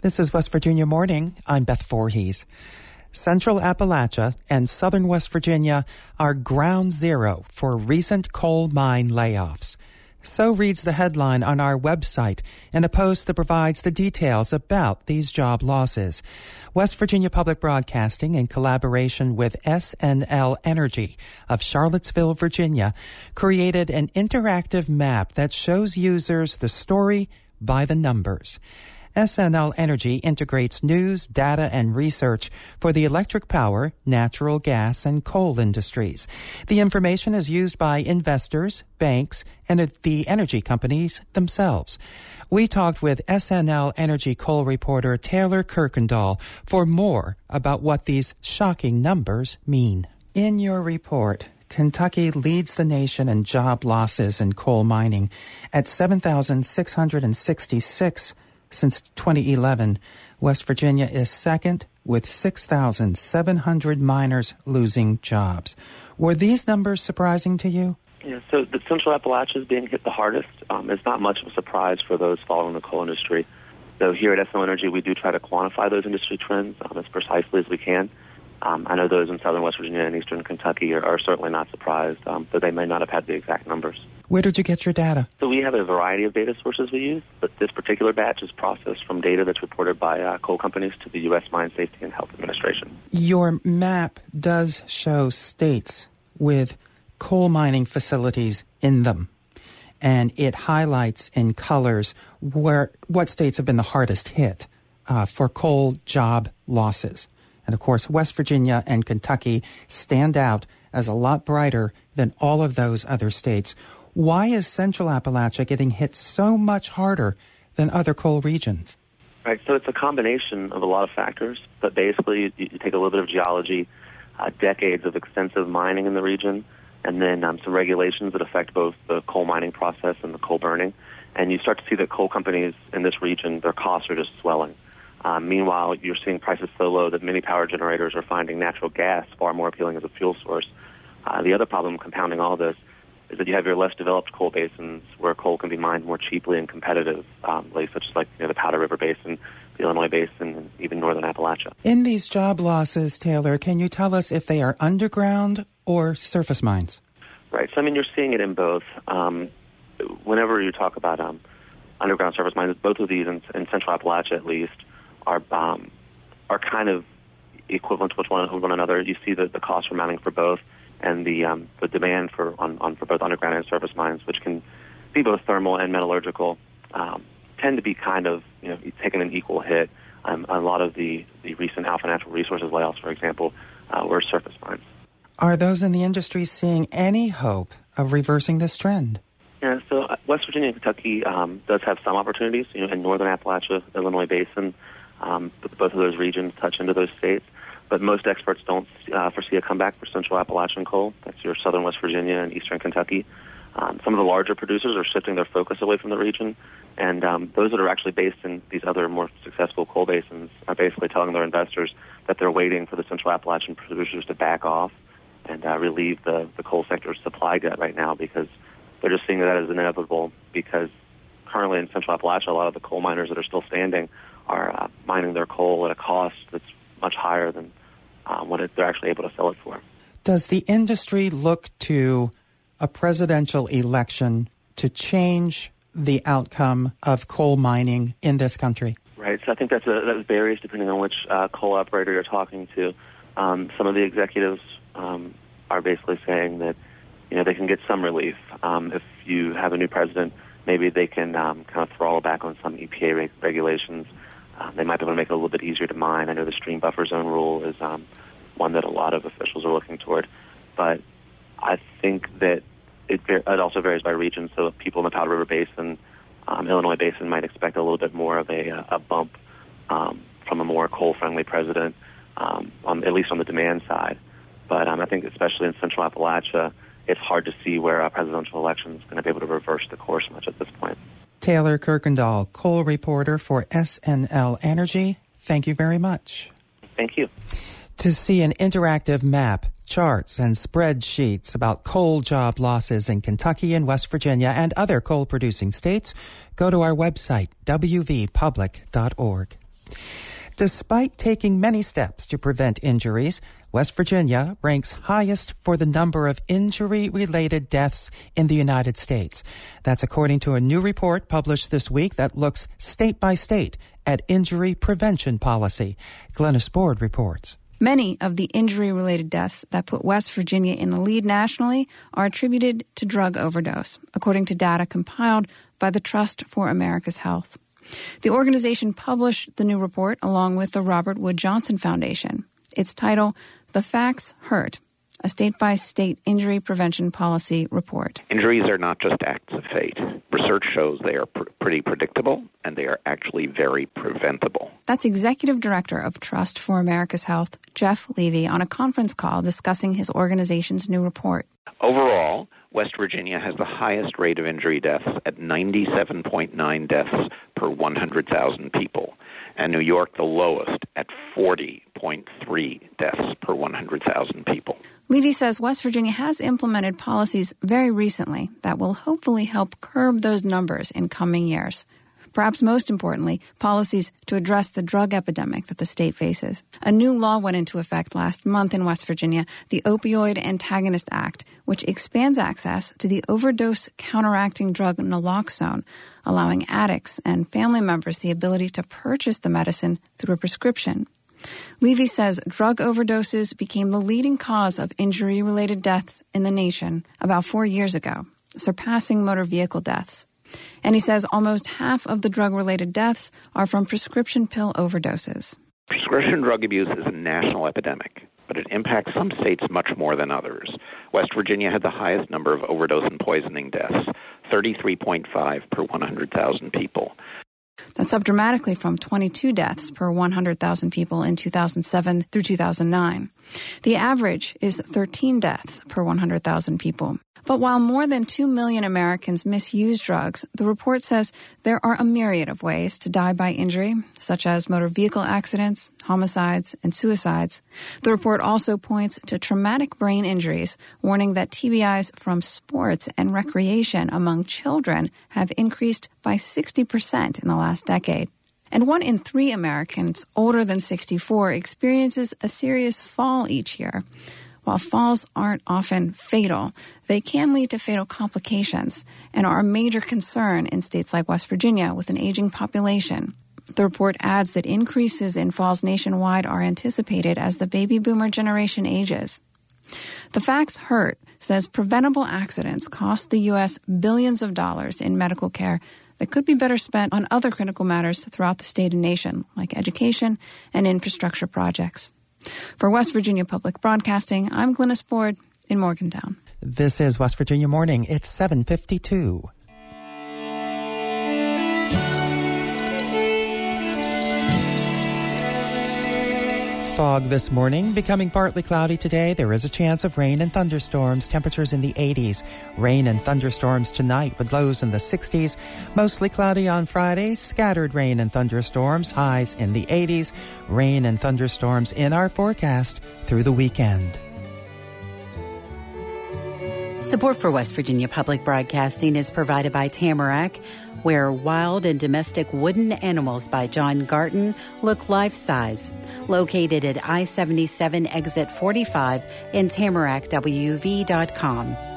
This is West Virginia Morning. I'm Beth Voorhees. Central Appalachia and southern West Virginia are ground zero for recent coal mine layoffs. So reads the headline on our website in a post that provides the details about these job losses. West Virginia Public Broadcasting, in collaboration with SNL Energy of Charlottesville, Virginia, created an interactive map that shows users the story by the numbers. SNL Energy integrates news, data, and research for the electric power, natural gas, and coal industries. The information is used by investors, banks, and the energy companies themselves. We talked with SNL Energy coal reporter Taylor Kirkendall for more about what these shocking numbers mean. In your report, Kentucky leads the nation in job losses in coal mining at 7,666 since 2011. West Virginia is second with 6,700 miners losing jobs. Were these numbers surprising to you? Yeah, so the Central Appalachia is being hit the hardest. It's not much of a surprise for those following the coal industry. So here at SNL Energy, we do try to quantify those industry trends as precisely as we can. I know those in southern West Virginia and eastern Kentucky are certainly not surprised, though they may not have had the exact numbers. Where did you get your data? So we have a variety of data sources we use, but this particular batch is processed from data that's reported by coal companies to the U.S. Mine Safety and Health Administration. Your map does show states with coal mining facilities in them, and it highlights in colors what states have been the hardest hit for coal job losses. And, of course, West Virginia and Kentucky stand out as a lot brighter than all of those other states. Why is Central Appalachia getting hit so much harder than other coal regions? Right, so it's a combination of a lot of factors, but basically you take a little bit of geology, decades of extensive mining in the region, and then some regulations that affect both the coal mining process and the coal burning. And you start to see that coal companies in this region, their costs are just swelling. Meanwhile, you're seeing prices so low that many power generators are finding natural gas far more appealing as a fuel source. The other problem compounding all this is that you have your less developed coal basins where coal can be mined more cheaply and competitively, such as the Powder River Basin, the Illinois Basin, and even northern Appalachia. In these job losses, Taylor, can you tell us if they are underground or surface mines? Right. So, you're seeing it in both. Whenever you talk about underground surface mines, both of these in Central Appalachia at least are kind of equivalent to one another. You see the costs are mounting for both, and the demand for both underground and surface mines, which can be both thermal and metallurgical, tend to be kind of taking an equal hit. A lot of the recent Alpha Natural Resources layoffs, for example, were surface mines. Are those in the industry seeing any hope of reversing this trend? Yeah, so West Virginia and Kentucky does have some opportunities. In northern Appalachia, Illinois Basin, both of those regions touch into those states. But most experts don't foresee a comeback for Central Appalachian coal. That's your southern West Virginia and eastern Kentucky. Some of the larger producers are shifting their focus away from the region, and those that are actually based in these other more successful coal basins are basically telling their investors that they're waiting for the Central Appalachian producers to back off and relieve the coal sector's supply glut right now, because they're just seeing that as inevitable, because currently in Central Appalachia, a lot of the coal miners that are still standing are mining their coal at a cost that's much higher than what they're actually able to sell it for. Does the industry look to a presidential election to change the outcome of coal mining in this country? Right. So I think that varies depending on which coal operator you're talking to. Some of the executives are basically saying that they can get some relief. If you have a new president, maybe they can kind of throttle back on some EPA regulations. They might be able to make it a little bit easier to mine. I know the stream buffer zone rule is one that a lot of officials are looking toward. But I think that it also varies by region. So people in the Powder River Basin, Illinois Basin might expect a little bit more of a bump from a more coal-friendly president, at least on the demand side. But I think especially in Central Appalachia, it's hard to see where a presidential election is going to be able to reverse the course much at this point. Taylor Kirkendall, coal reporter for SNL Energy. Thank you very much. Thank you. To see an interactive map, charts, and spreadsheets about coal job losses in Kentucky and West Virginia and other coal-producing states, go to our website, wvpublic.org. Despite taking many steps to prevent injuries, West Virginia ranks highest for the number of injury-related deaths in the United States. That's according to a new report published this week that looks state by state at injury prevention policy. Glennis Board reports. Many of the injury-related deaths that put West Virginia in the lead nationally are attributed to drug overdose, according to data compiled by the Trust for America's Health. The organization published the new report along with the Robert Wood Johnson Foundation. Its title, The Facts Hurt, a state-by-state injury prevention policy report. Injuries are not just acts of fate. Research shows they are pretty predictable, and they are actually very preventable. That's Executive Director of Trust for America's Health, Jeff Levy, on a conference call discussing his organization's new report. Overall, West Virginia has the highest rate of injury deaths at 97.9 deaths per 100,000 people, and New York the lowest at 40.3 deaths per 100,000 people. Levy says West Virginia has implemented policies very recently that will hopefully help curb those numbers in coming years. Perhaps most importantly, policies to address the drug epidemic that the state faces. A new law went into effect last month in West Virginia, the Opioid Antagonist Act, which expands access to the overdose counteracting drug naloxone, allowing addicts and family members the ability to purchase the medicine through a prescription. Levy says drug overdoses became the leading cause of injury-related deaths in the nation about 4 years ago, surpassing motor vehicle deaths. And he says almost half of the drug-related deaths are from prescription pill overdoses. Prescription drug abuse is a national epidemic, but it impacts some states much more than others. West Virginia had the highest number of overdose and poisoning deaths, 33.5 per 100,000 people. That's up dramatically from 22 deaths per 100,000 people in 2007 through 2009. The average is 13 deaths per 100,000 people. But while more than 2 million Americans misuse drugs, the report says there are a myriad of ways to die by injury, such as motor vehicle accidents, homicides, and suicides. The report also points to traumatic brain injuries, warning that TBIs from sports and recreation among children have increased by 60% in the last decade. And 1 in 3 Americans older than 64 experiences a serious fall each year. While falls aren't often fatal, they can lead to fatal complications and are a major concern in states like West Virginia with an aging population. The report adds that increases in falls nationwide are anticipated as the baby boomer generation ages. The Facts Hurt says preventable accidents cost the U.S. billions of dollars in medical care that could be better spent on other critical matters throughout the state and nation, like education and infrastructure projects. For West Virginia Public Broadcasting, I'm Glennis Board in Morgantown. This is West Virginia Morning. It's 7:52. Fog this morning, becoming partly cloudy today. There is a chance of rain and thunderstorms, temperatures in the 80s. Rain and thunderstorms tonight with lows in the 60s. Mostly cloudy on Friday, scattered rain and thunderstorms, highs in the 80s. Rain and thunderstorms in our forecast through the weekend. Support for West Virginia Public Broadcasting is provided by Tamarack, where wild and domestic wooden animals by John Garton look life-size. Located at I-77 Exit 45 and TamarackWV.com.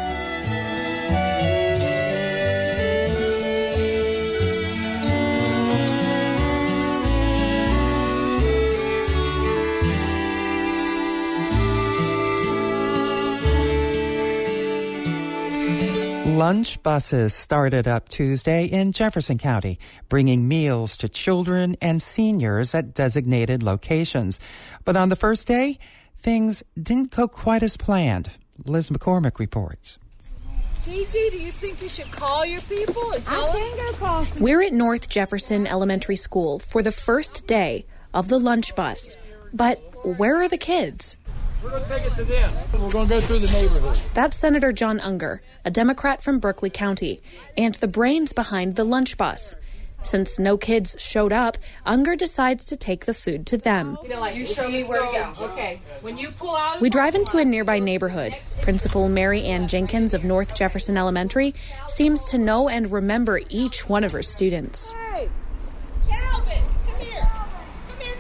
Lunch buses started up Tuesday in Jefferson County, bringing meals to children and seniors at designated locations. But on the first day, things didn't go quite as planned. Liz McCormick reports. Gigi, do you think you should call your people and tell them? We're at North Jefferson Elementary School for the first day of the lunch bus. But where are the kids? We're going to take it to them. We're going to go through the neighborhood. That's Senator John Unger, a Democrat from Berkeley County, and the brains behind the lunch bus. Since no kids showed up, Unger decides to take the food to them. You show me where to go. Okay. When you pull out... We drive into a nearby neighborhood. Principal Mary Ann Jenkins of North Jefferson Elementary seems to know and remember each one of her students. Hey, Calvin, come here. Come here,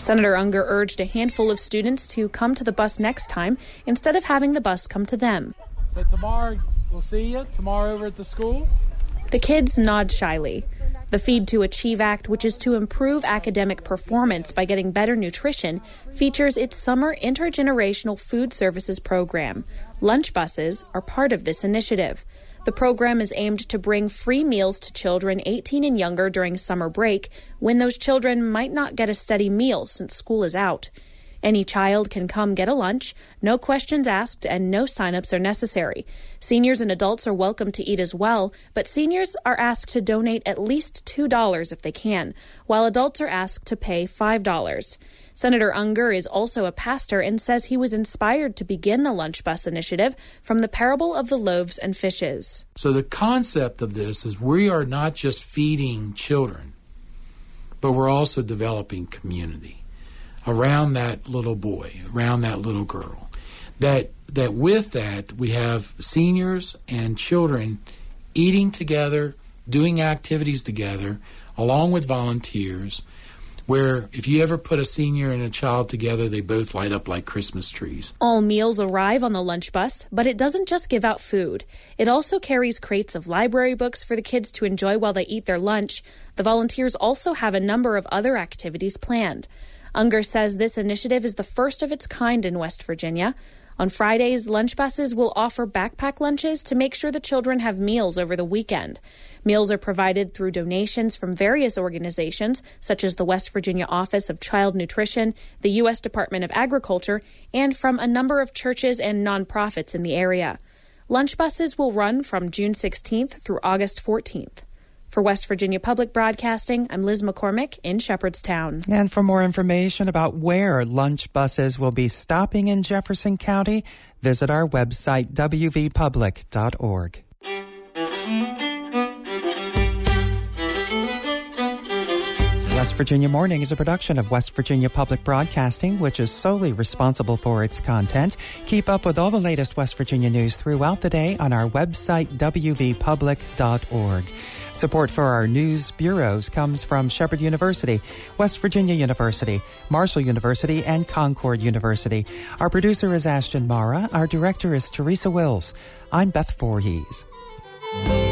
Senator Unger urged a handful of students to come to the bus next time instead of having the bus come to them. So tomorrow, we'll see you tomorrow over at the school. The kids nod shyly. The Feed to Achieve Act, which is to improve academic performance by getting better nutrition, features its summer intergenerational food services program. Lunch buses are part of this initiative. The program is aimed to bring free meals to children 18 and younger during summer break, when those children might not get a steady meal since school is out. Any child can come get a lunch, no questions asked, and no sign-ups are necessary. Seniors and adults are welcome to eat as well, but seniors are asked to donate at least $2 if they can, while adults are asked to pay $5. Senator Unger is also a pastor and says he was inspired to begin the Lunch Bus initiative from the parable of the loaves and fishes. So the concept of this is we are not just feeding children, but we're also developing community around that little boy, around that little girl. That with that, we have seniors and children eating together, doing activities together, along with volunteers, where if you ever put a senior and a child together, they both light up like Christmas trees. All meals arrive on the lunch bus, but it doesn't just give out food. It also carries crates of library books for the kids to enjoy while they eat their lunch. The volunteers also have a number of other activities planned. Unger says this initiative is the first of its kind in West Virginia. On Fridays, lunch buses will offer backpack lunches to make sure the children have meals over the weekend. Meals are provided through donations from various organizations, such as the West Virginia Office of Child Nutrition, the U.S. Department of Agriculture, and from a number of churches and nonprofits in the area. Lunch buses will run from June 16th through August 14th. For West Virginia Public Broadcasting, I'm Liz McCormick in Shepherdstown. And for more information about where lunch buses will be stopping in Jefferson County, visit our website, wvpublic.org. West Virginia Morning is a production of West Virginia Public Broadcasting, which is solely responsible for its content. Keep up with all the latest West Virginia news throughout the day on our website, wvpublic.org. Support for our news bureaus comes from Shepherd University, West Virginia University, Marshall University, and Concord University. Our producer is Ashton Mara. Our director is Teresa Wills. I'm Beth Voorhees.